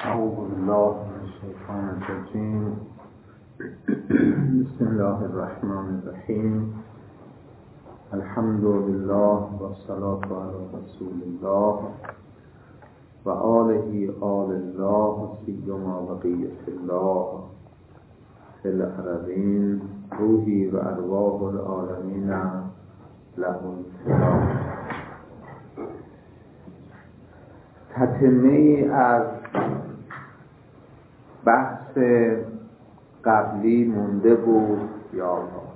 اعوذ بالله من الشیطان الرجیم. بسم الله الرحمن الرحیم. الحمد لله و الصلاة علی رسول الله و آله آل الله سیما بقیة الله فی الارضین روحی و ارواح العالمین له السلام. تتمه از بحث قبلی مونده بود یا الله،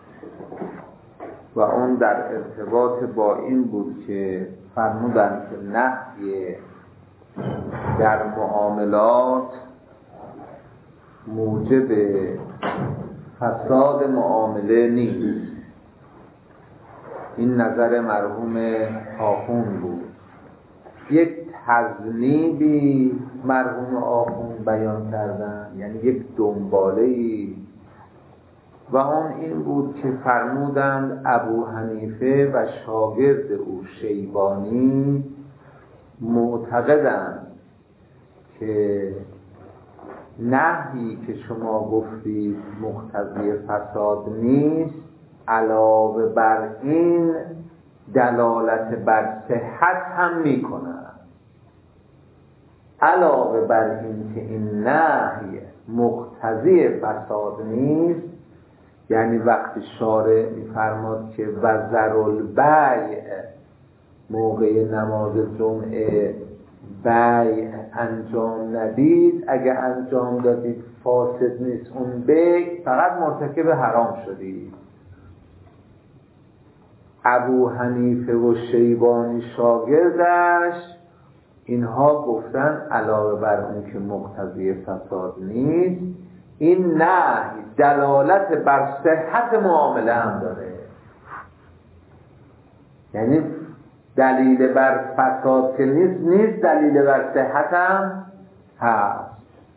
و اون در ارتباط با این بود که فرمودن که نهی در معاملات موجب فساد معامله نیست. این نظر مرحوم آخوند بود. یک تذنیبی مرحوم آخوند بیان کردن، یعنی یک دنباله‌ای، و اون این بود که فرمودند ابو حنیفه و شاگرد او شیبانی معتقدند که نهی که شما گفتید مقتضی فساد نیست، علاوه بر این دلالت بر صحت هم میکنه. علاوه بر این که این نهی مقتضی فساد نیست، یعنی وقتی شارع میفرماد که وذر البیع، موقع نماز جمعه بیع انجام ندید، اگه انجام دادید فاسد نیست اون بیع، فقط مرتکب حرام شدید. ابو حنیفه و شیبانی شاگردش اینها گفتن علاوه بر اون که مقتضی فساد نیست، این نهی دلالت بر صحت معامله هم داره. یعنی دلیل بر فساد که نیست، دلیل بر صحت هم هست.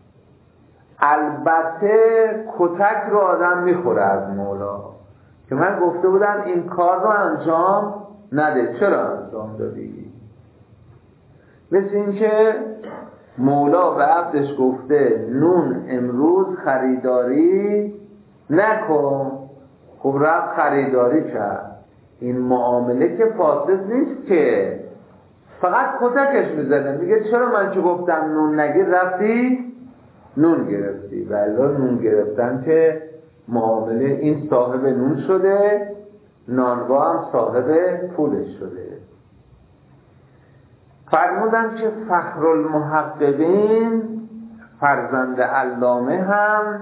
البته کتک رو آدم میخوره از مولا که من گفته بودم این کار رو انجام نده، چرا انجام دادی؟ مثل این که مولا به عبدش گفته نون امروز خریداری نکن، خب رفت خریداری کرد. این معامله که فاسد نیست که، فقط کتکش میزنه، میگه چرا من که گفتم نون نگیر رفتی نون گرفتی. ولی نون گرفتن که معامله این صاحب نون شده، نانوا هم صاحب پولش شده. فرمودن که فخرالمحققین فرزند علامه هم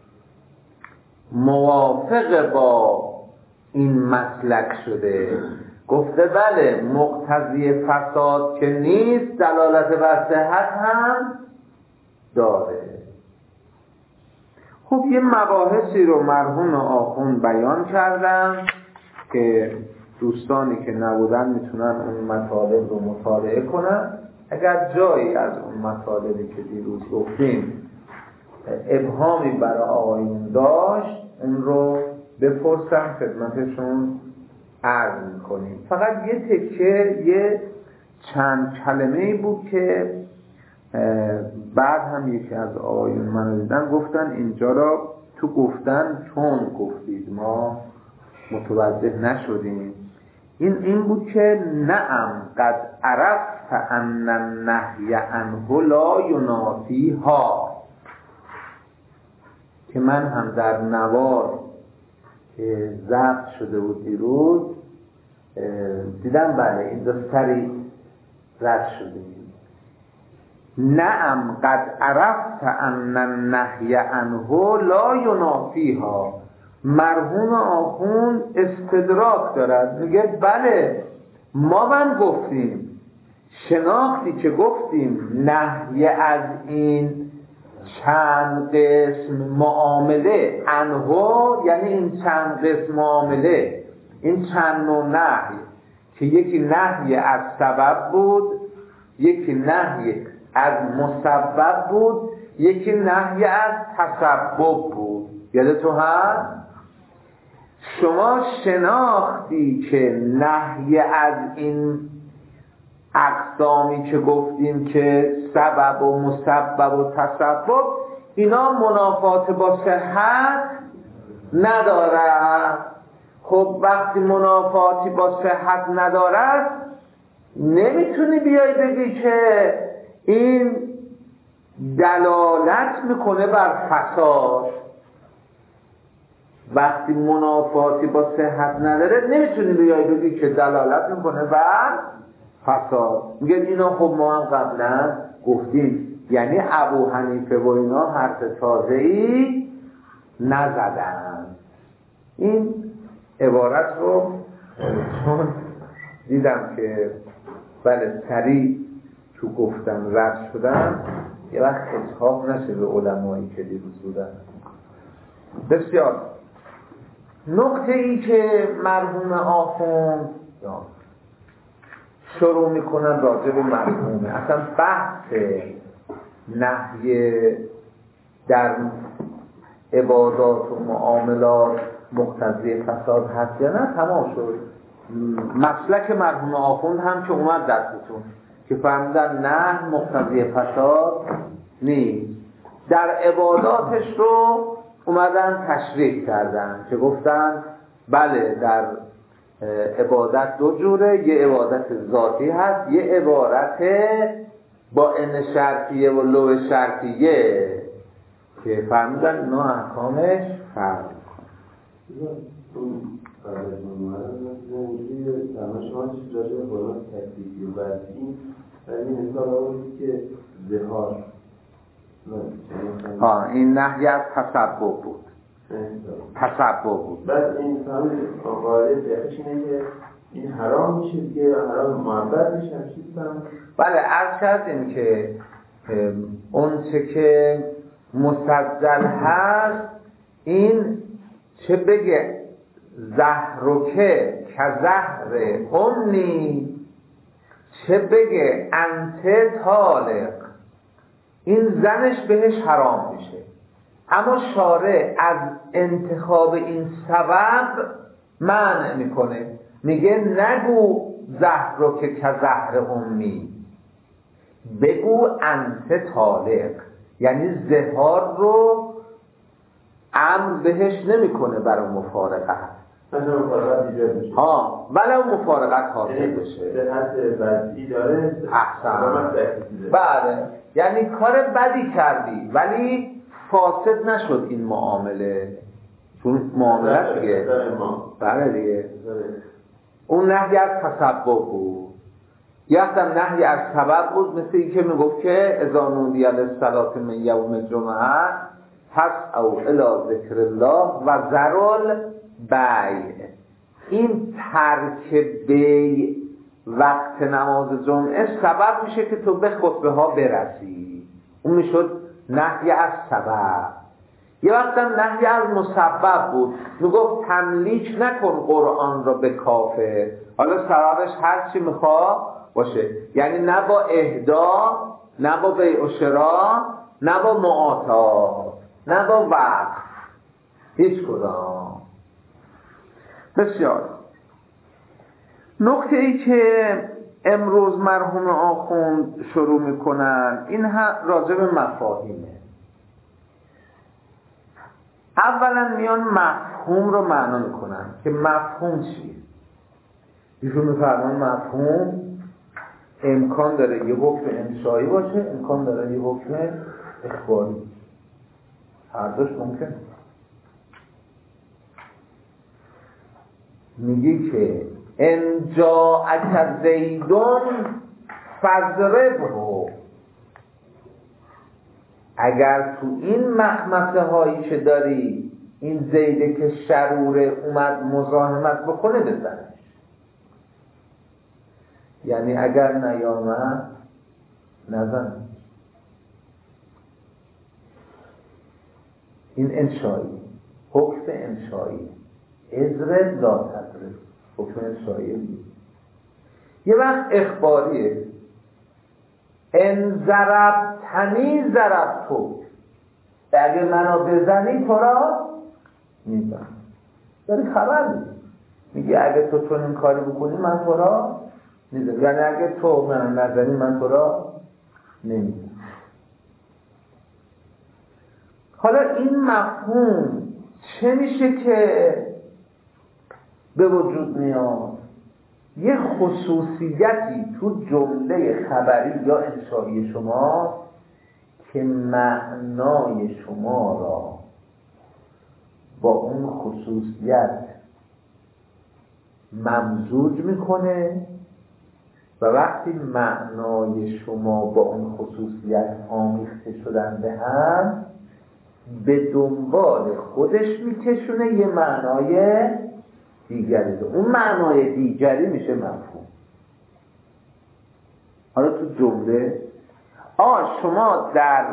موافق با این مسلک شده، گفته بله مقتضی فساد که نیست، دلالت بر صحت هم داره. خب یه مباحثی رو مرحوم آخوند بیان کردن که دوستانی که نبودن میتونن اون مطالب رو مطالعه کنن. اگر جایی از اون مطالبی که دیروز گفتیم ابهامی برای آقایون داشت، اون رو بپرسم خدمتشون عرض میکنیم. فقط یه تکه، یه چند کلمه‌ای بود که بعد هم یکی از آقایون منو دیدن گفتن اینجا را تو گفتن چون گفتید ما متوجه نشدیم. این بود که نعم قد عرفت ان النهی عنه لا ینافیها، که من هم در نوار که ضبط شده بود دیروز دیدم بله اینجا سریع رد شده. نعم قد عرفت ان النهی عنه لا ینافیها. مرحوم آخوند استدراک دارد، میگه بله ما من گفتیم، شناختی که گفتیم نهی از این چند قسم معامله عنه، یعنی این چند قسم معامله، این چند نوع نهی که یکی نهی از سبب بود، یکی نهی از مسبب بود، یکی نهی از تسبب بود. یادتو هست؟ شما شناختی که نهی از این اقسامی که گفتیم که سبب و مسبب و تسبب، اینا منافات با صحت ندارد. خب وقتی منافاتی با صحت ندارد، نمیتونی بیای بگی که این دلالت میکنه بر فساد. وقتی منافاتی با صحت نداره، نمیتونی بیای بگی که دلالت میکنه بر فساد. میگن اینا خب ما هم قبلا گفتیم، یعنی ابو حنیفه و اینا حرف تازه‌ای نزدن. این عبارت رو چون دیدم که بله سریع تو گفتن رد شدن، یه وقت اصحاب نشه به علمایی که دیروز بودن. بسیار نکته ای که مرحوم آخوند شروع میکنن راجع به مرحومه، اصلا بحث نهی در عبادات و معاملات مقتضی فساد هست یا نه تمام شد. مسلک مرحوم آخوند هم که اومد دستتون که فهمیدن نه مقتضی فساد نیست. در عباداتش رو اومدن تشریح کردن که گفتن بله در عبادت دو جوره، یه عبادت ذاتی هست، یه عبارت با ان شرطیه و لو شرطیه که فهمیدن اینا احکامش فرق میکنه. شما چیز راجع به قرآن تکلیفی و وضعی این مثال آوردید که زهار این نهی از تسبب بود. تسبب بود. بعد این فهمید قاعده فقهش اینه که این حرام میشه دیگه، حرام محبت میشه همچین فهمید. بله عرض کردیم که اون چه که مسجل هست، این چه بگه زهرکه که زهر امی، چه بگه انت طالق، این زنش بهش حرام میشه. اما شارع از انتخاب این سبب منع میکنه، میگه نگو زهرکه که زهر امی، بگو انت طالق. یعنی زهار رو امر بهش نمیکنه برای مفارقت، مثلا مفارقت ایجاد میشه ولو مفارقت حاصل بشه، به حد وضعی داره. احسن. بله یعنی کار بدی کردی ولی فاسد نشد این معامله، چون معامله دیگه بله دیگه اون نهی از تسبب بود. یکم نهی از سبب بود، مثل این که میگفت که اذا نودی للصلاة من یوم الجمعه فاسعوا الی ذکر الله و ذروا البیع. این ترک بیع وقت نماز جمعه سبب میشه که تو به خطبه ها برسی، اون میشد نهی از سبب. یه وقت هم نهی از مسبب بود، میگفت تملیک نکن قرآن را به کافر، حالا سببش هر چی میخواد باشه، یعنی نه با اهدا، نه با بیع و شراء، نه با معاطات، نه با وقف، هیچ کدام. بسیار نکته ای که امروز مرحوم آخوند شروع میکنن این راجع به مفاهیمه. اولا میان مفهوم رو معنا میکنن که مفهوم چیه. ایشون میفرمان مفهوم امکان داره یه حکم انشایی باشه، امکان داره یه حکم اخباری، هر دوش ممکن. میگی که ان جاءک زیدون فضربه، اگر تو این مخمسه هایی که داری این زیده که شروره اومد مزاحمت بکنه بزنش. یعنی اگر نیامد نزن. این انشایی، حکم انشایی، اضرب لا تضرب، حکم انشایی. یه وقت اخباریه، ان ضربتنی ضربتو، اگه منو بزنی تو را میزن. داری خبر میدی، میگه اگه تو چون این کاری بکنی من تو را میزنی، یعنی اگه تو من نزنی من تو را نمیزنم. حالا این مفهوم چه میشه که به وجود میاد؟ یه خصوصیتی تو جمله خبری یا انشایی شما که معنای شما را با اون خصوصیت ممزوج میکنه و وقتی معنای شما با اون خصوصیت آمیخته شدن به هم به دنبال خودش میکشونه یه معنای دیگری. اون معنای دیگری میشه مفهوم. حالا تو جمله شما در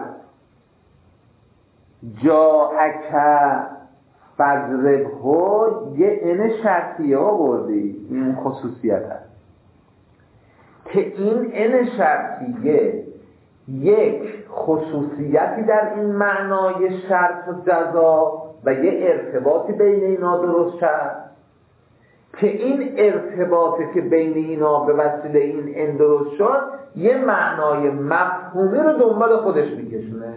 جاءک فضربه یه ان شرطیه آوردی، این خصوصیت هست که این ان شرطیه یک خصوصیتی در این معنای شرط و جزا و یه ارتباطی بین اینا درست شد که این ارتباطی که بین اینا به وسیله این ان درست شد یه معنای مفهومی رو دنبال خودش میکشونه.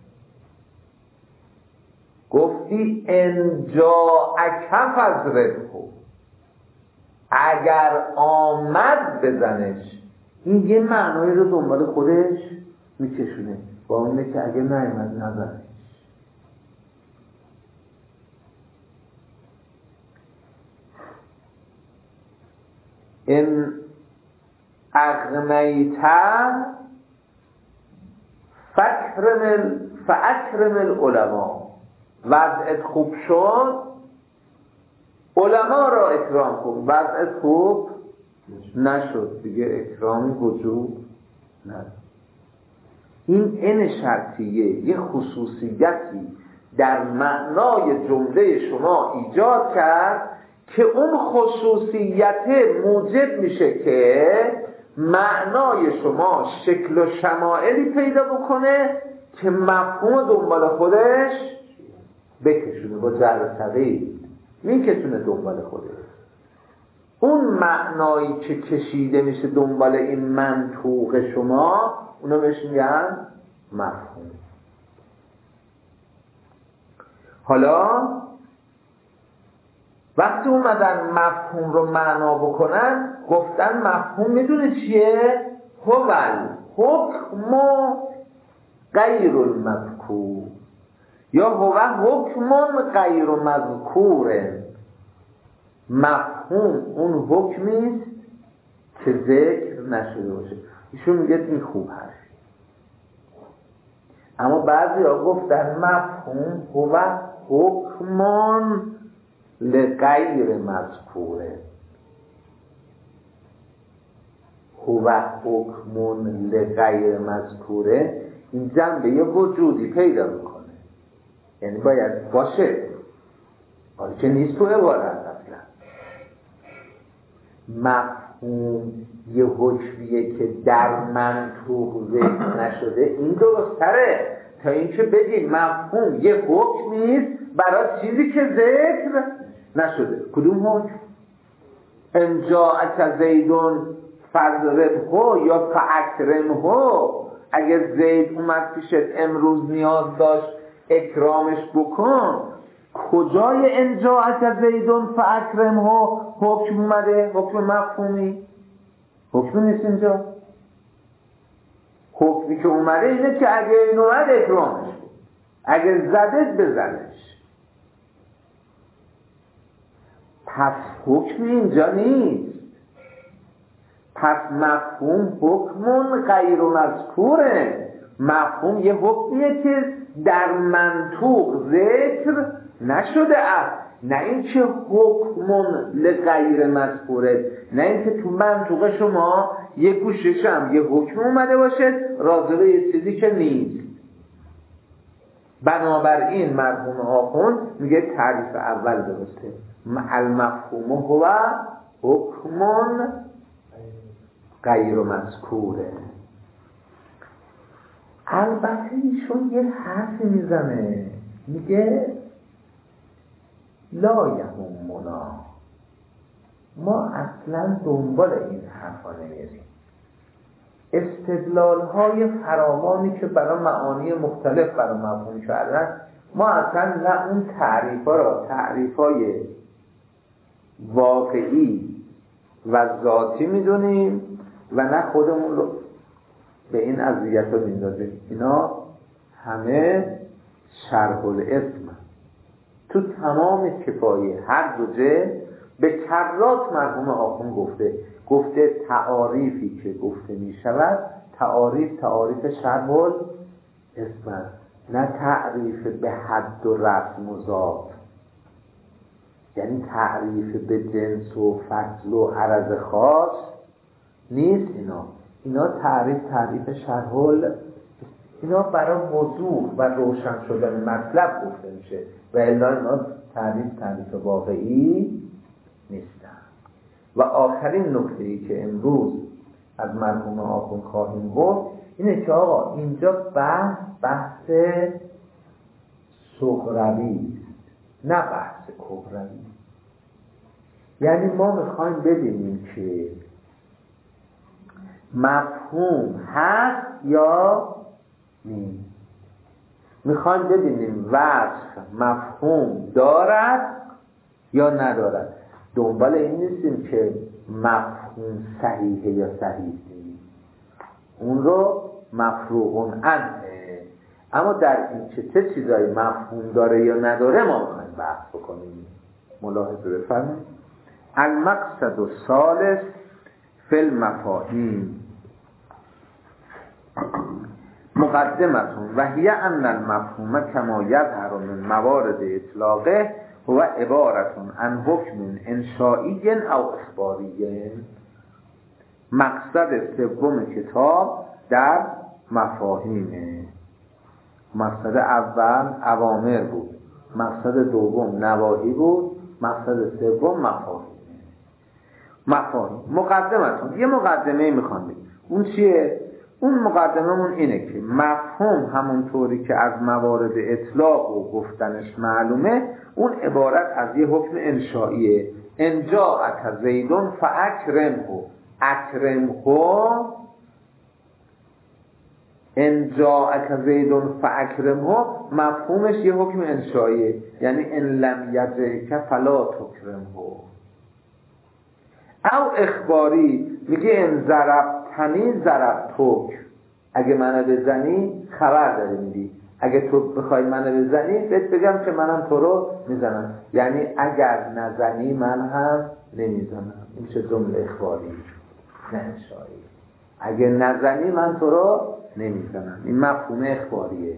گفتی ان جاءک فضربه، اگر آمد بزنش، این یه معنایی رو دنبال خودش میکشونه با اونه که اگه نیامد نزنش. ان اغنیت فاکرم العلماء، وضعت خوب شد علما را اکرام کن، وضعت خوب نشد دیگه اکرامی وجود نداره. این ان شرطیه یه خصوصیتی در معنای جمله شما ایجاد کرد که اون خصوصیت موجب میشه که معنای شما شکل و شمائلی پیدا بکنه که مفهوم دنبال خودش بکشونه، با جر ثقیل میکشونه دنبال خودش. اون معنایی که کشیده میشه دنبال این منطوق شما، اونو بهش میگن مفهوم. حالا وقتی اومدن مفهوم رو معنا بکنن گفتن مفهوم میدونه چیه؟ هوال حکم غیر المذکور یا هو حکم غیر مذکور. مفهوم اون حکمیست که ذکر نشده باشه. ایشون میگه این خوب هست، اما بعضی ها گفتن مفهوم هو حکم لغیر مذکوره. هو حکم لغیر مذکوره این جنبه یه وجودی پیدا میکنه، یعنی باید باشه، حالا که نیست تو عبارت اصلا. مفهوم یه حکمیه که در منطوق ذکر نشده، این درستره تا اینکه بگیم مفهوم یه حکمیست برای چیزی که ذکر نشده. کدوم حکم؟ ان جاءک زیدون فضربه یا فاکرمه، اگه زید اومد پیشت امروز نیاز داشت اکرامش بکن. کجای ان جاءک زیدون فاکرمه حکم اومده؟ حکم مفهومی حکم نیست اینجا. حکمی که اومده اینه که اگه این اومد اکرامش کن، اگه زدت بزنش. پس حکم اینجا نیست. پس مفهوم حکم غیر مذکوره. مفهوم یه حکمیه که در منطوق ذکر نشده است، نه اینکه حکم لغیر مذکوره، نه اینکه تو منطوق شما یه گوشش هم یه حکم اومده باشه راجع به یه چیزی که نیست. بنابراین مرحوم آخوند میگه تعریف اول درسته، المفهوم هو حکم غیر مذکوره. البته ایشون یه حرفی میزنه، میگه لا یهمنا ما اصلا دنبال این حرفا نمیریم. استدلال‌های فراوانی که برای معانی مختلف برای مفهوم کردن، ما اصلا نه اون تعریف‌ها را تعریف‌های واقعی و ذاتی میدونیم و نه خودمون رو به این اذیت‌ها میندازیم. اینا همه شرح الاسم. تو تمام کفایه هر دوجه به کرات مرحوم آخوند گفته تعاریفی که گفته می شود تعاریف شرح الاسم، نه تعریف به حد و رسم و ذات، یعنی تعریف به جنس و فصل و عرض خاص نیست. اینا تعریف شرح الاسم. اینا برای وضوح و روشن شدن مطلب گفته میشه و الا اینا تعریف واقعی نیستن. و آخرین نکته‌ای که امروز از مرحوم آخوند خواهیم گفت اینه که آقا اینجا بحث صغروی نه بحث کبروی. یعنی ما میخوایم ببینیم که مفهوم هست یا نیست. میخوایم ببینیم وصف مفهوم دارد یا ندارد. دنبال این نیستیم که مفهوم صحیحه یا صحیح نیست، اون رو مفروغ عنه. اما در این چه چیزایی مفهوم داره یا نداره ما میخوایم بحث بکنیم. ملاحظه بفرمایید. المقصد الثالث فی المفاهیم مقدمتون و هی ان المفهوم کما یظهر من موارد اطلاقه هو عبارتون عن حکم انشائی او اخباری. مقصد سوم کتاب در مفاهیمه. مقصد اول اوامر بود، مقصد دوم نواهی بود، مقصد سوم مفاهیم. مقدمتون یه مقدمه میخوام بگم. اون چیه؟ اون مقدممون اینه که مفهوم همونطوری که از موارد اطلاق و گفتنش معلومه اون عبارت از یه حکم انشائیه. انجاءک زیدون فاکرمه. انجاءک زیدون فاکرمه مفهومش یه حکم انشائیه، یعنی ان لم یجئک فلا تکرمه. او اخباری میگه ان ضربتنی ضربتک، اگه منو بزنی خبر داری میدی، اگه تو بخوای منو بزنی بهت بگم که منم تو رو میزنم، یعنی اگر نزنی من هم نمیزنم. این چه جمله اخباری نه انشایی. اگه نزنی من تو رو نمیزنم. این مفهوم اخباریه.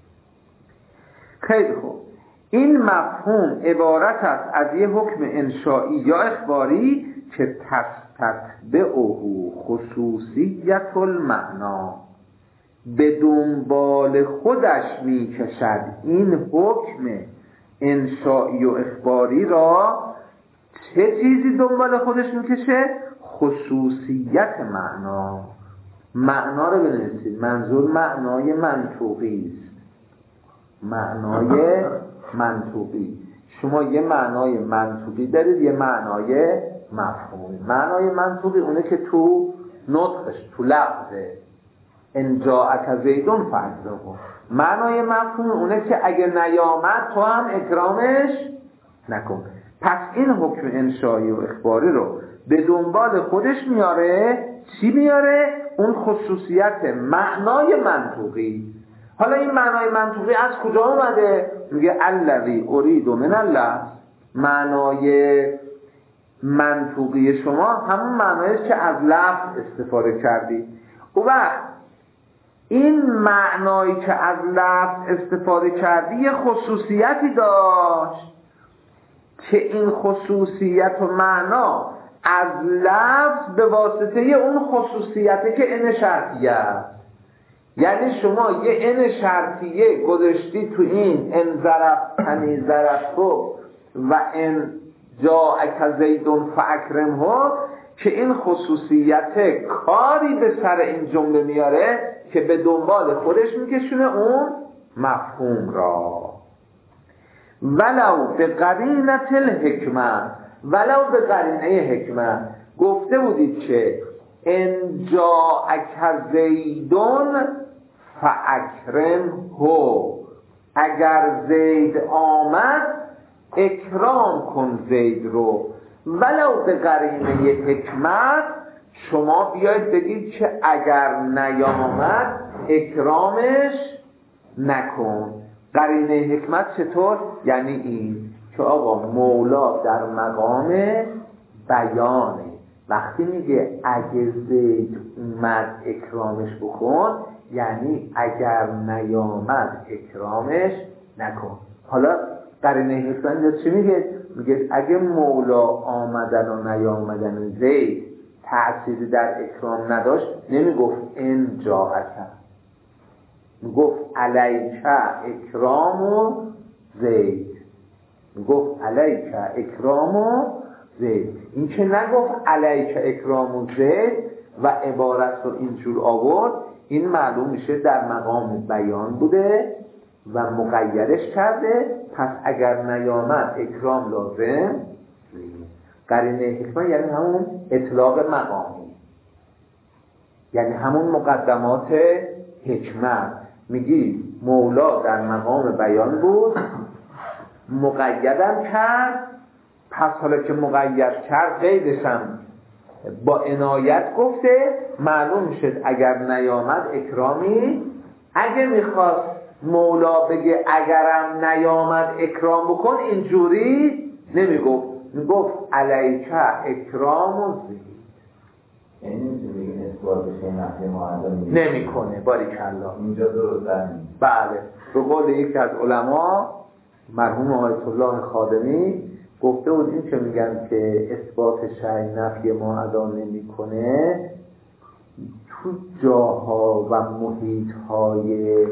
خیلی خوب. این مفهوم عبارت است از یه حکم انشایی یا اخباری که تتبعه خصوصیت المعنا، به دنبال خودش میکشد این حکم انشایی و اخباری را. چه چیزی دنبال خودش میکشه؟ خصوصیت معنا رو بنویسید. منظور معنای منطوقی است. معنای منطوقی. شما یه معنای منطوقی دارید، یه معنای مفهومی. معنای منطوقی اونه که تو نطقش، تو لفظه. انجاءک زیدون فاکرمه. معنای مفهوم اونه که اگه نیامد تو هم اکرامش نکن. پس این حکم انشایی و اخباری رو به دنبال خودش میاره. چی میاره؟ اون خصوصیت معنای منطوقی. حالا این معنای منطوقی از کجا اومده؟ میگه الذی ارید من الله. معنای منطوقی شما همون معنایش که از لفظ استفاده کردی. و وقت این معنایی که از لفظ استفاده کردی یه خصوصیتی داشت که این خصوصیت و معنا از لفظ به واسطه اون خصوصیتی که ان شرطیه است. یعنی شما یه ان شرطیه گذاشتی تو این ان ضربتنی ضربتو و ان جاءک زیدون فاکرمه که این خصوصیت کاری به سر این جمله میاره که به دنبال خودش میکشونه اون مفهوم را. ولو به قرینت الحکمه، ولو به قرینه حکمت. گفته بودید که ان جاءک زیدون فاکرمه، اگر زید آمد اکرام کن زید رو. ولو به قرینه حکمت، شما بیاید بگید که اگر نیامد اکرامش نکن. قرینه حکمت چطور؟ یعنی این که آقا مولا در مقام بیانه، وقتی میگه اگه زید اومد اکرامش بکن، یعنی اگر نیامد اکرامش نکن. حالا قرینه حکمت چی میگه؟ میگه اگه مولا آمدن و نیامدن زید تأثیری در اکرام نداشت، نمیگفت ان جاءک، میگفت علیک اکرام و زید، میگفت علیک اکرام و زید. این که نگفت علیک اکرام و زید و عبارت رو اینجور آورد، این معلوم میشه در مقام بیان بوده و مقیدش کرده. پس اگر نیامد اکرام لازم. قرینه حکمت یعنی همون اطلاق مقامی، یعنی همون مقدمات حکمت. میگی مولا در مقام بیان بود، مقیدم کرد، پس حالا که مقید کرد قیدشم با عنایت گفته، معلوم شد اگر نیامد اکرامی. اگه میخواست مولا بگه اگرم نیامد اکرام بکن، اینجوری نمیگفت، میگفت علیک اکرام و زید. یعنی نمیتونه اثبات بشه نفی معدل نمیکنه. باریکالله، اینجا درست نیست. بله، به قول یکی از علما مرحوم آیت الله خادمی گفته بود این که میگن که اثبات شیء نفی معدا نمیکنه، تو جاها و محیط‌های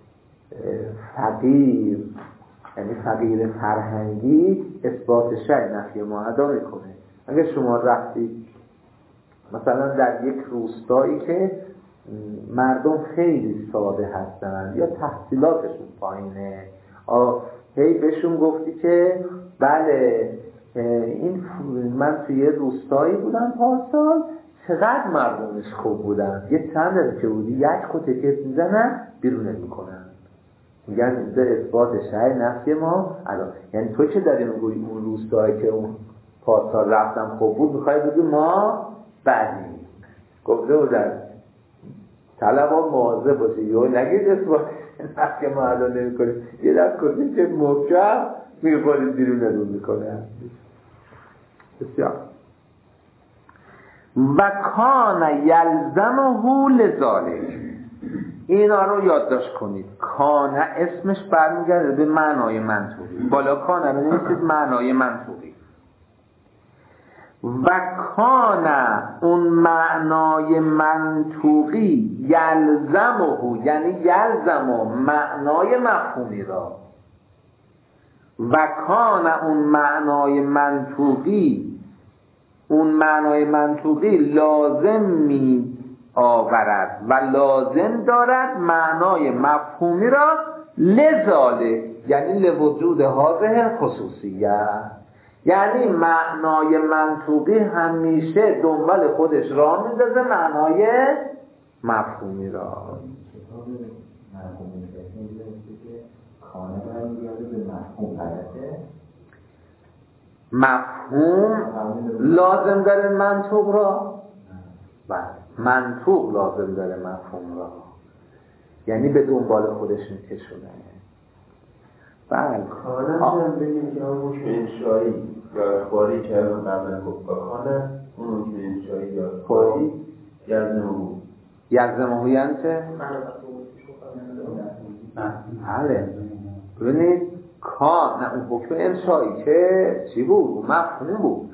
فقیر، یعنی فقیر فرهنگی، اثبات شیء نفی معدا میکنه. اگه شما رفتید مثلا در یک روستایی که مردم خیلی ساده هستن یا تحصیلاتشون پایینه، هی بهشون گفتی که بله من توی یه روستایی بودم پارسال، چقدر مردمش خوب بودن، یه چند که بودی یک کتکت میزنن بیرونت میکنن، میگن به اثبات شیء نفی ما الان. یعنی تو که داری میگویی اون روستایی که اون پارسال رفتم خوب بود، میخوای بگی ما بدیم. گفته بودن طلبا مواظب باشی، یا نگید اثبات نفی ما الان نمی کنید، یه دست کتکت که محکم میخورید بیرون رو میکنه. بسیار. و کان یلزمه لذالک، اینا رو یادداشت کنید. کان اسمش برمیگرده به معنای منطوقی، بالا کان رو نمیستید معنای منطوقی. و کان اون معنای منطوقی یلزمه، یعنی یلزمه معنای مفهومی را. و کان اون معنای منطوقی لازم می آورد و لازم دارد معنای مفهومی را لذاله، یعنی لوجود هذه خصوصیت. یعنی معنای منطوقی همیشه دنبال خودش راه میندازه معنای مفهومی را. مفهوم لازم داره منطوق را، بله منطوق لازم داره مفهوم را، یعنی به دنبال خودش میکشونه. بله کانه هم بگیم که همون حکم انشایی یا اخباری که همون قبل گفت، کانه اون حکم انشایی یا اخباری یلزمه یعنی چه؟ بله ببینید کان، نه اون حکم انشایی که چی بود؟ اون مفهومی بود.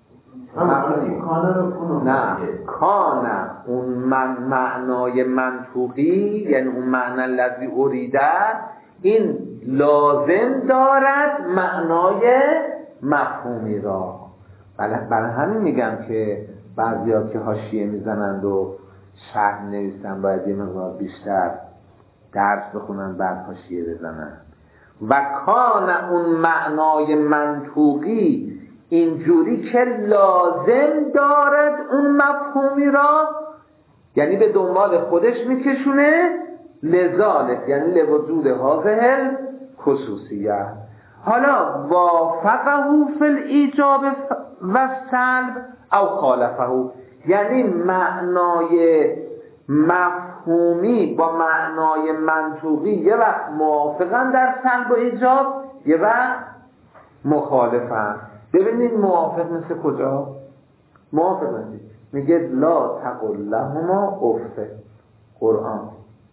نه کان اون معنای منطوقی، یعنی اون معنی الذی اریده، این لازم دارد معنای مفهومی را. برای همین میگم که بعضیا که حاشیه میزنند و شرح نویسن باید یه مقدار بیشتر درس بخونن بعد حاشیه بزنن. و کان اون معنای منطوقی اینجوری که لازم دارد اون مفهومی را، یعنی به دنبال خودش میکشونه، لذالک یعنی لوجود هذه خصوصیه. حالا وافقه فی الایجاب و سلب او خالفه، یعنی معنای مفهومی با معنای منطوقی یه وقت موافقن در سلب و ایجاب، یه وقت مخالفن. ببینید موافق مثل کجا؟ موافق مثل میگه لا تقل لهما اف، قرآن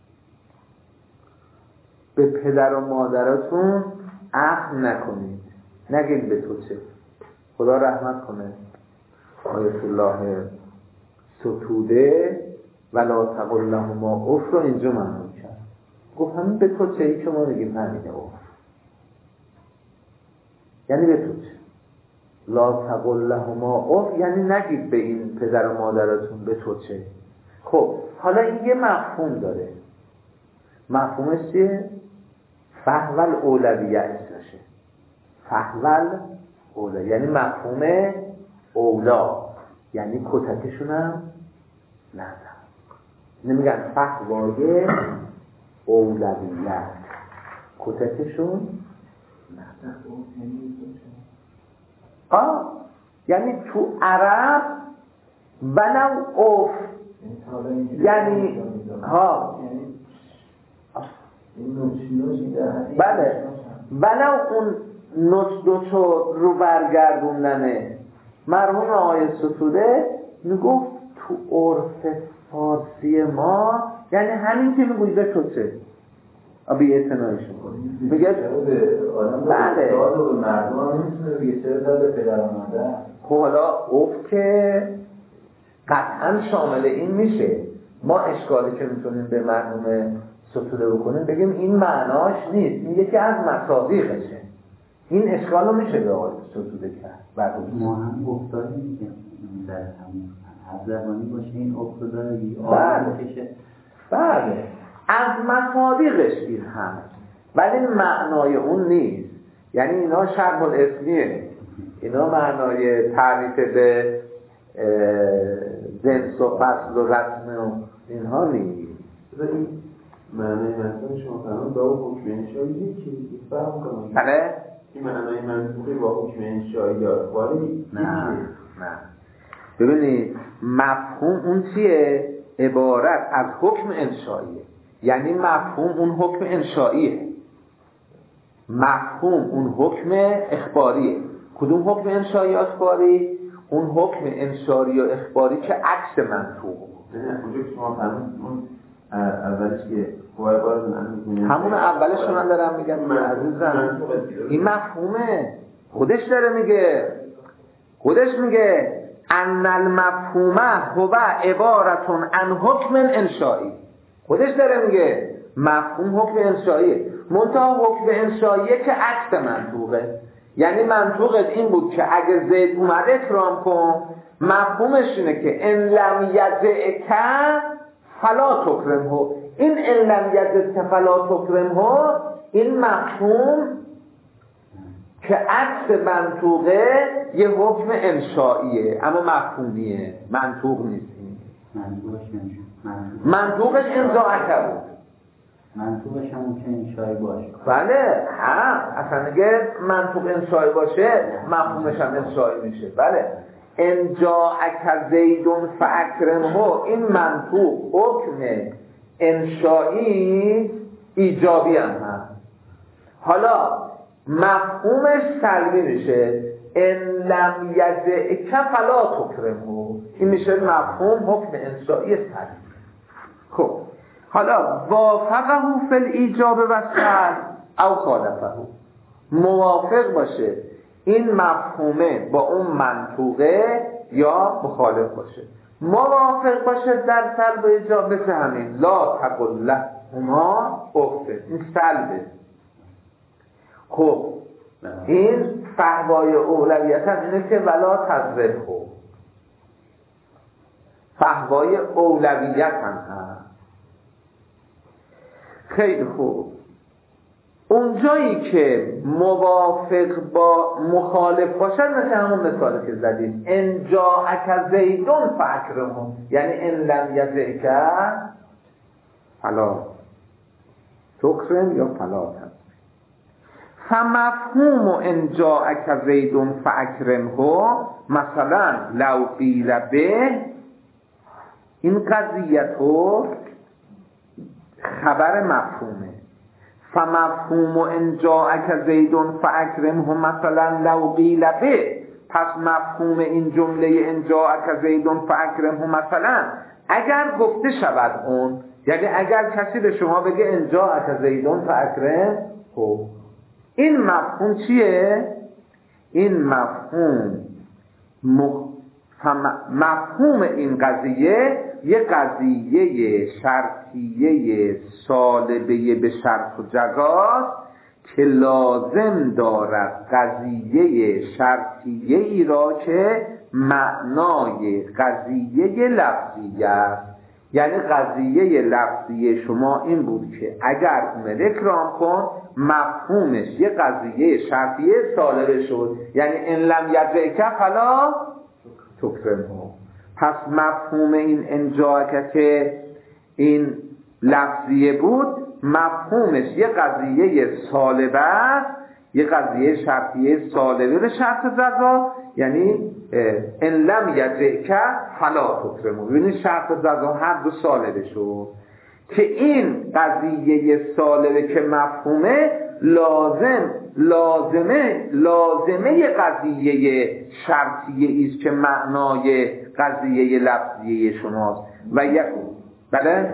به پدر و مادراتون اخ نکنید، نگید به تو چه. خدا رحمت کنه آیت الله ستوده ولا تقل لهما اف رو اینجا معنی کرد، گفت همین به تو چه ای که ما میگیم همینه اف، یعنی به تو چه. لا تقل لهما اف یعنی نگید به این پدر و مادراتون به تو چه. خب حالا این یه مفهوم داره، مفهومش چیه؟ فحول اولویه اسمشه، فحول اولا یعنی مفهوم اولا، یعنی کتکشون هم نزن، نمیگن فحوای اولویت، کتکشون نزن. یعنی تو عرب ولو اوف یعنی بله ولو اون نوچ رو برگردوندنه. مرحوم آقای ستوده میگفت تو عرف فارسی ما یعنی همین که میگوی به تو چه بی اعتنایشون کنی میگه بله مردم هم نمیتونه بگه چرا داده پدر و مادر. خب حالا اوف که قطعا شامل این میشه. ما اشکالی که میتونیم به مرحوم ستوده بکنیم بگیم این معناش نیست، این یکی از مصادیقشه، این اشکال رو میشه به آقای ستوده کرد. ما هم افتادیم که در همون هر زبانی باشه این افتاداری بله از مصادیقش این هم، ولی معنای اون نیست. یعنی اینا شرح الاسمیه، اینا معنای تعریف به جنس و فصل و رسم و اینها نیست. این معنای مثلا شما فرمان با حکم انشایی یکی فهم کنم. بله؟ این معنای منطوقی با حکم انشایی یا اخباری نه. ببینید مفهوم اون چیه؟ عبارت از حکم انشاییه، یعنی مفهوم اون حکم انشاییه، مفهوم اون حکم اخباریه. کدوم حکم انشایی و اخباری؟ اون حکم انشایی و اخباری که عکس منطوق. نه اونجا که شما فرمون اون اولش که قوای باز همون اولش رو من دارم میگم عزیزم، این مفهومه، خودش داره میگه، خودش میگه ان المفهومه هو عبارتون عن حکم انشایی. خودش داره میگه مفهوم حکم انشاییه، منتها حکم انشاییه که عکس منطوقه. یعنی منطوقت این بود که اگه زید اومد اکرام کن، مفهومش اینه که ان لم یجئک فلا تکرمه. این ان لم یجئک فلا تکرمه این مفهوم که عکس منطوقه یه حکم انشائیه اما مفهومیه، منطوق نیست. منطوقش انزاعکه بود، منطوقش هم ممکن انشایی باشه. بله اصلا اگه منطوق انشایی باشه مفهومش هم انشایی میشه. بله انجاءک زیدون فاکرمه این منطوق حکم انشایی ایجابی هم هست. حالا مفهومش سلبی میشه ان لم یجئک فلا تکرمه، این میشه مفهوم حکم انشایی سلبی. خب حالا وافقه فی الایجاب و سلب او خالفه، موافق باشه این مفهومه با اون منطوقه یا مخالف باشه. موافق باشه در سلب و ایجاب مثل همین لا تقل لهما اف، این سلبه. خب این فحوای اولویت هم اینه که ولا تضربه، فحوای اولویت هم هست. خیلی خوب. اونجایی که موافق با مخالف باشد، مثل همون مثالی که زدیم ان جاءک زیدون فاکرمه، یعنی ان لم یجئک فلا تکرم یا فلا تکرم. فمفهوم ان جاءک زیدون فاکرمه مثلا لو قیل به، این قضیه تو خبر مفهومه. فمفهوم ان جاءک زیدون فاکرمه مثلا لو قیل به، پس مفهوم این جمله ان جاءک زیدون فاکرمه مثلا اگر گفته شود اون، یعنی اگر کسی به شما بگه ان جاءک زیدون فاکرمه، این مفهوم چیه؟ این مفهوم این قضیه یه قضیه شرطیه سالبه به شرط و جزاست که لازم دارد قضیه شرطیه ای را که معنای قضیه لفظیه است. یعنی قضیه لفظیه شما این بود که اگر اون اکرام کن، مفهومش یه قضیه شرطیه سالبه شد، یعنی ان لم یجئک فلا تکرمه. پس مفهوم این ان جاءک که این لفظیه بود، مفهومش یه قضیه سالبه است، یه قضیه شرطیه سالبه به شرط جزا، یعنی ان لم یجئک فلا تکرمه. ببینید شرط جزا هر دو سالبه شد که این قضیه سالبه که مفهومه لازمه قضیه شرطیه است که معنای قضیه لفظیه شماست و بله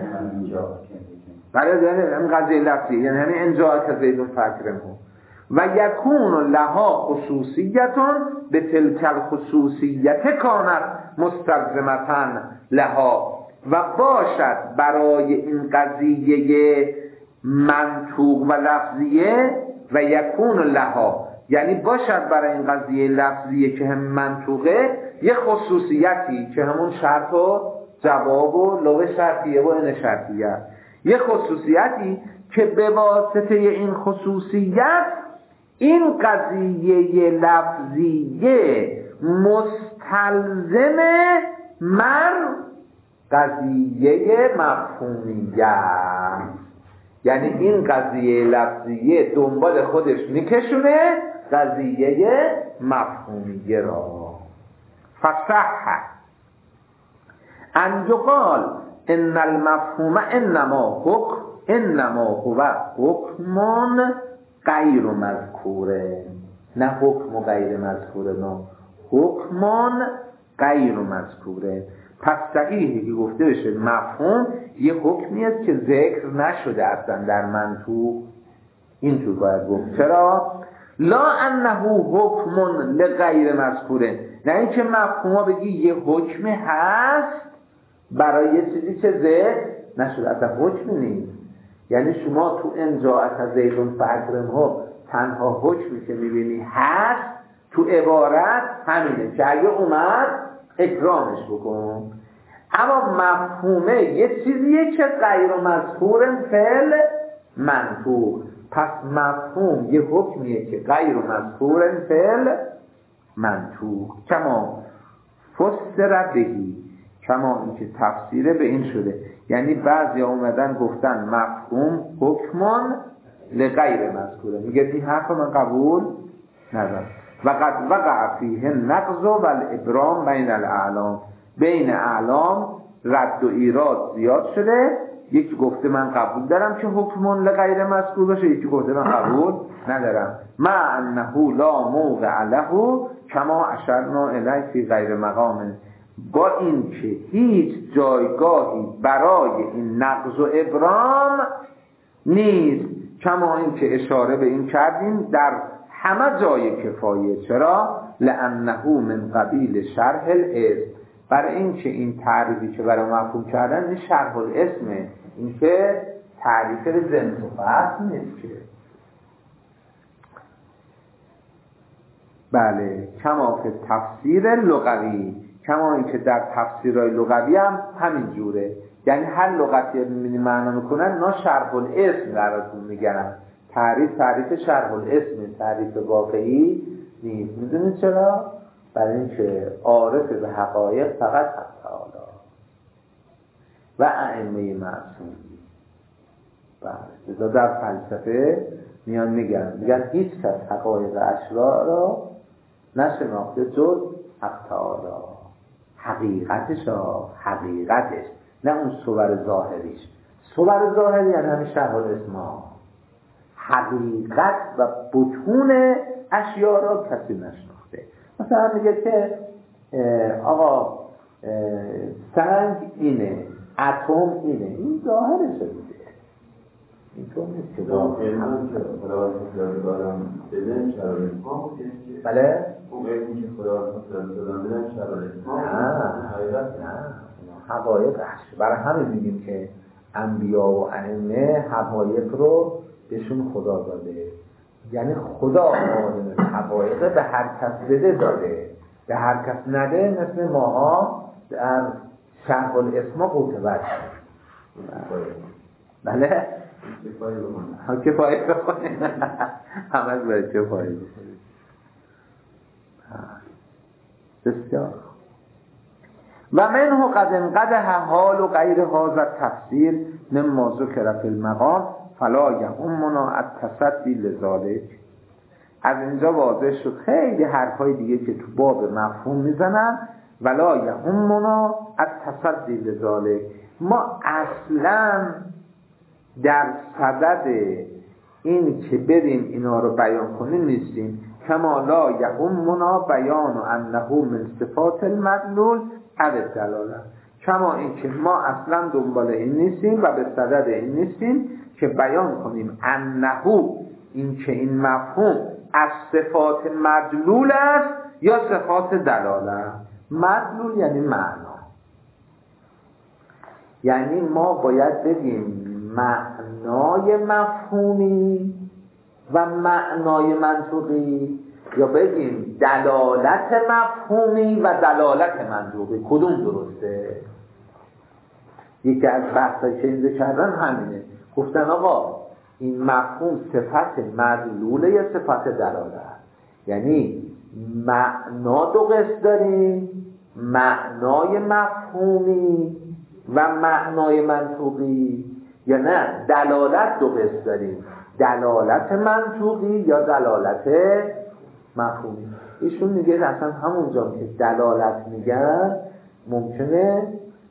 این قضیه لفظیه، یعنی همین ان جاءک زیدون فاکرمه و یکون لها خصوصیتون به تلک الخصوصیت کانت مستلزمتن لها، و باشد برای این قضیه منطوق و لفظیه و یکون لها، یعنی باشد برای این قضیه لفظیه که هم منطوقه یه خصوصیتی که همون شرط و جواب و لغه شرطیه و ان شرطیه، یه خصوصیتی که به واسطه این خصوصیت این قضیه لفظیه مستلزم قضیه مفهومیه، یعنی این قضیه لفظیه دنبال خودش میکشونه قضیه مفهومیه را. فصح ان یقال ان المفهوم انما هو حکم غیر مذکوره، نه حکم غیر مذکوره، نه حکم غیر مذکوره. پس صحیحی که گفته بشه مفهوم یه حکمی است که ذکر نشده اصلا در منطوق، اینطور باید گفت. چرا؟ لا انه حکم لغیر مذکوره، نه اینکه مفهوم ها بگی یه حکمی هست برای یه چیزی که ذکر نشده، اصلا حکمی نیست. یعنی شما تو ان جاءک زیدون فاکرمه تنها حکمی که میبینی هست تو عبارت همینه که اگه اومد اکرامش بکن، اما مفهومه یه چیزیه که غیر مذکور فعل منطوق. پس مفهوم یه حکمیه که غیر مذکور فعل منطوق، کما فسر بهی، کما اینکه تفسیره به این شده. یعنی بعضی اومدن گفتن مفهوم حکمان لغیر مذکوره، میگه این حرف من قبول ندارم. و قد وقع فیه نقض و الابرام بین الاعلام، بین اعلام رد و ایراد زیاد شده. یکی گفته من قبول دارم که حکمون لغیر مذکور باشه، یکی گفته من قبول ندارم. مع انه لا موضع له کما اشرنا الیه فی غیر مقام، با این که هیچ جایگاهی برای این نقض و ابرام نیست، کما این که اشاره به این کردیم در همه جای کفایه. چرا؟ لانه من قبیل شرح الاسم، برای این که این تعریفی که برای مفهوم کردن این شرح الاسمه، این که تعریف جنس و فصل نیست که. بله، کما که تفسیر لغوی، کما این که در تفسیرهای لغوی هم همین جوره، یعنی هر لغتی میبینی معنا میکنن نا شرح الاسم براتون میگن، تعریف شرح الاسم تعریف واقعی نیست. میدونید چرا؟ برای اینکه عارف به حقایق فقط حق تعالی و ائمه معصوم. بله در فلسفه میان میگن هیچ کس حقایق اشیاء را نشناخته جز حق تعالی، حقیقتش، نه اون صور ظاهریش. صور ظاهری یعنی همین شرح الاسما، حقیقت و بطون اشیاء را کسی نشناخته. مثلا میگه که آقا سنگ اینه، اتم اینه، این ظاهرشه دیگه، اینطور نیست که بله؟ اون علمی که خدا دادن حقایق برای همه میگیم که انبیا و ائمه حقایق رو بهشون خدا داده، یعنی خدا عالم حقایق به هر کس بده داده، به هر کس نده مثل ماها در شرح الاسما قوتور. بله؟ کفایه بکنه همه باید کفایه بکنه. بسیار و منه قد انقدح حال و غیر هذا تفسیر مما ذکر فی المقام فلا یهمنا التصدی لذالک. از اینجا واضح شد خیلی حرفای دیگه که تو باب مفهوم میزنن، ولا یهمنا التصدی لذالک. ما اصلا در صدد این که بریم اینا رو بیان کنیم نیستیم. کما لا یهمنا بیان انه من صفات المدلول او دلاله. کما این که ما اصلا دنبال این نیستیم و به صدد این نیستیم که بیان کنیم انه این که این مفهوم از صفات مدلول است یا صفات دلاله. مدلول یعنی معنا، یعنی ما باید بگیم معنای مفهومی و معنای منطقی، یا بگیم دلالت مفهومی و دلالت منطقی، کدوم درسته؟ یکی از بحثایی که اینجا کردن همینه، گفتن آقا این مفهوم صفت مدلوله یا صفت دلاله؟ یعنی معنا دو قسم داریم، معنای مفهومی و معنای منطقی، یا نه دلالت دو قسم داریم، دلالت منطقی یا دلالت مفهومی. ایشون میگه اصلا همونجا که دلالت میگن ممکنه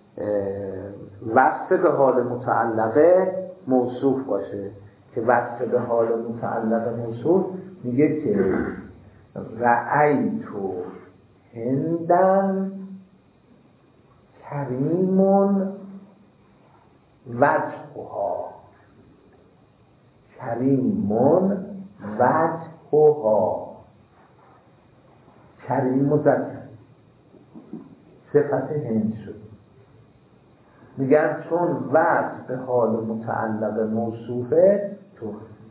وصف به حال متعلقه موصوف باشه، که وصف به حال متعلقه موصوف میگه که رأیتو هندن کریمون وجهها، کریمون وجهها، کریم مذکر صفت هند شد. میگن چون وصف به حال متعلق موصوفه تو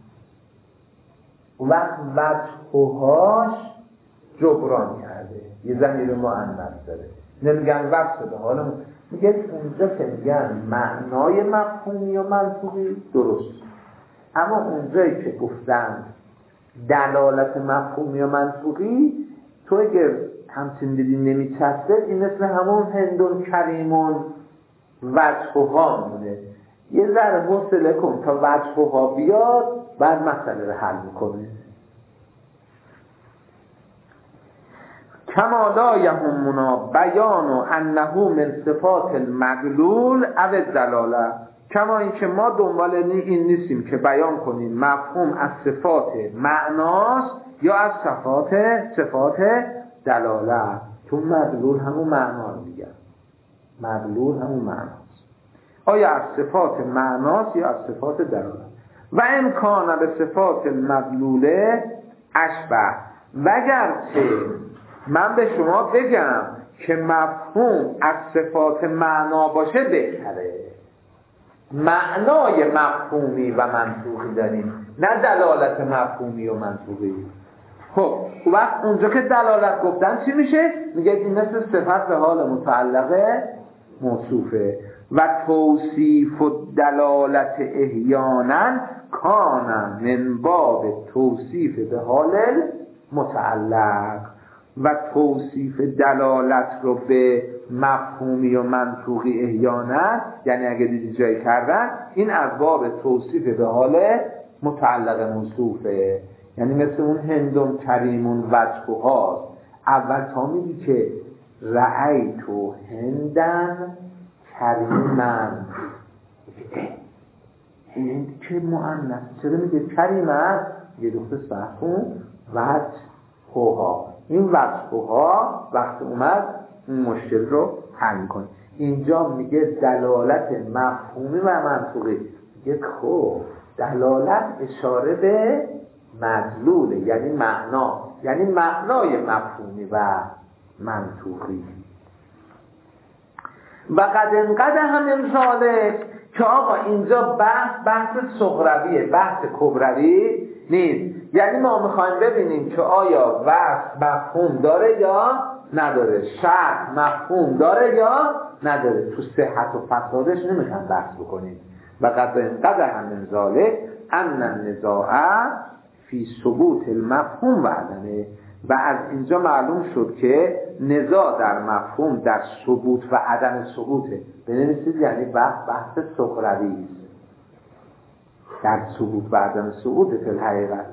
وقت وجههاش جبران کرده، یه ضمیر مؤنث داره، نمیگن وصف به حال میگه اونجا که میگن معنای مفهومی و منطقی درست، اما اونجایی که گفتن دلالت مفهومی و منطقی تو اگر همچین دیدی نمیچسته، این مثل همون هندون کریمون وجهها مونه. یه ذره حوصله کن تا وجهها بیاد، بعد مسئله رو حل میکنه. کما لا یهمنا بیان انه من صفات المدلول او دلاله. کما این که ما دنبال این نیستیم که بیان کنیم مفهوم از صفات معناست یا از صفات دلاله. تو مدلول همون معنا رو میگن، مدلول همون معناست، آیا از صفات معناست یا از صفات دلاله. و امکان به صفات المدلوله اشبه. وگرچه من به شما بگم که مفهوم از صفات معنا باشه بهتره، معنای مفهومی و منطوقی داریم، نه دلالت مفهومی و منطوقی. خب وقت اونجا که دلالت گفتن چی میشه؟ میگه این مثل صفت به حال متعلقه موصوفه. و توصیف و دلالت احیانا کانم من باب توصیف به حال متعلق و توصیف دلالت رو به مفهومی و منطوقی احیانا، یعنی اگه دیدی جایی کردن این از باب توصیف به حال متعلق موصوفه. یعنی مثل اون هندون کریمون وجهها، اول تا میگی که رأیت و هندن کریمن، هند که مؤنث، چرا میگه کریمن؟ یه دختر صحفون وجهها، این وجهها وقت اومد این مشکل رو حل میکنه. اینجا میگه دلالت مفهومی و منطوقی، میگه خب دلالت اشاره به مدلوله، یعنی معنا، یعنی معنای مفهومی و منطوقی. و قد انقدر همین ذالک که آقا اینجا بحث صغرویه، بحث کبروی نیست. یعنی ما میخوایم ببینیم که آیا وصف مفهوم داره یا نداره، شرط مفهوم داره یا نداره. تو صحت و فسادش نمیخوایم بحث بکنیم. و قد انقدر همین ذالک ان النزاع فی ثبوت المفهوم و عدمه. و از اینجا معلوم شد که نزاع در مفهوم در ثبوت و عدم ثبوته. بنویسید یعنی بحث صغروی است در ثبوت و عدم ثبوت فی الحقیقت.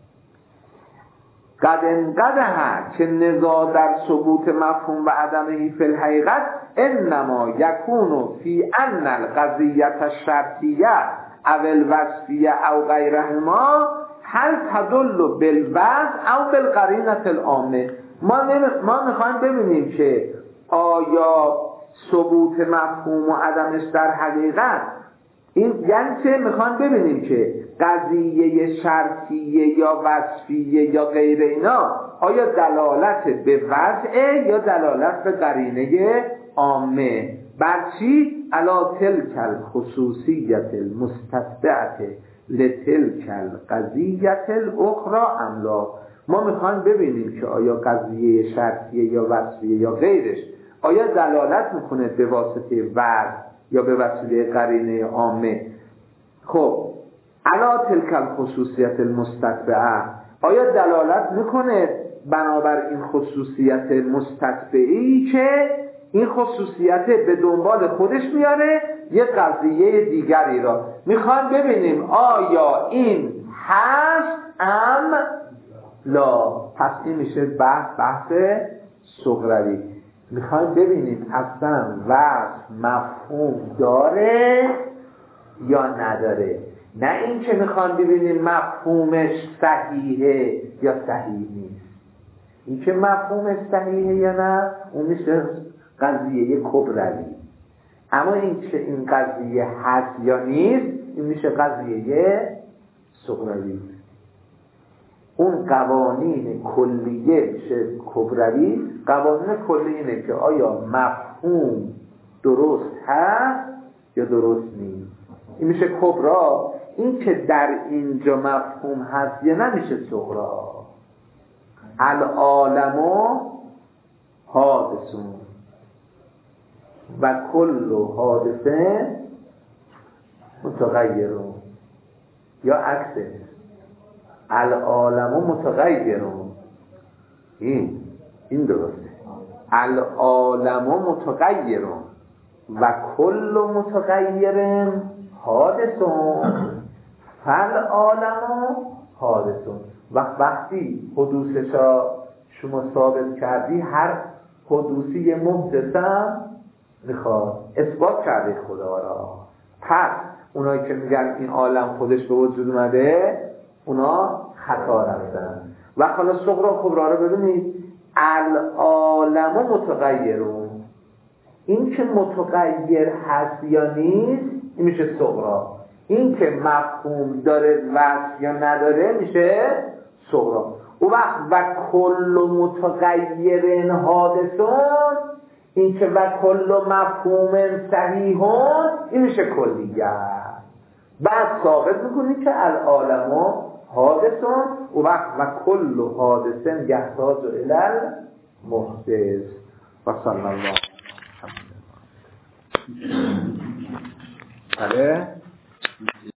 قد انقدر که نزاع در ثبوت مفهوم و عدمه فی الحقیقت انما یکون فی ان القضیه الشرطیه او الوصفیه او غیرهما هل تدل بالوضع او بالقرینه العامه. ما میخوایم ببینیم که آیا ثبوت مفهوم و عدمش در حقیقت این یعنی چه؟ میخوایم ببینیم که قضیه شرطیه یا وصفیه یا غیر اینا آیا دلالت به وضع یا دلالت به قرینه عامه. بر چی؟ علا تلک الخصوصیت المستتبعه لتلک القضیه الاخرى ام لا. ما میخوایم ببینیم که آیا قضیه شرطیه یا وصفیه یا غیرش آیا دلالت میکنه به واسطه وضع یا به وسیله قرینه عامه. خب علا تلک الخصوصیت المستتبعه آیا دلالت میکنه بنابر این خصوصیت مستتبعی که این خصوصیت به دنبال خودش میاره یه قضیه دیگری را. میخوایم ببینیم آیا این هست ام لا. پس این میشه بحث صغروی. میخوایم ببینیم اصلا وصف مفهوم داره یا نداره، نه این که میخوایم ببینیم مفهومش صحیحه یا صحیح نیست. این که مفهومش صحیحه یا نه اون میشه قضیه کبروی. اما این که این قضیه هست یا نیست این میشه قضیه صغروی. اون قوانین کلیه میشه کبروی. قوانین کلیه اینه که آیا مفهوم درست هست یا درست نیست، این میشه کبرا. این که در اینجا مفهوم هست یا نمیشه صغرا. العالم حادثون و کل حادثه متغیرون، یا عکسه العالم متغیرون. این درسته. العالم متغیرون و کل متغیر حادثون فالعالم حادثون. وقتی حدوثش شما ثابت کردی هر حدوثی محدثم میخواد اثبات کرده خدا را. پس اونایی که میگن این عالم خودش به وجود اومده اونا خطا رفتن. و حالا صغرا کبرا رو ببینید. العالم متغیرون، این که متغیر هست یا نیست این میشه صغرا. این که مفهوم داره وصف یا نداره میشه صغرا. او وقت و کل متغیرن حادثون، این که و کل مفهوم صحیحون این میشه کلیه. بعد ثابت میکنی که العالم حادثون و وقت و کل حادثن یحتاج الی المحدث. و صلی الله علیه.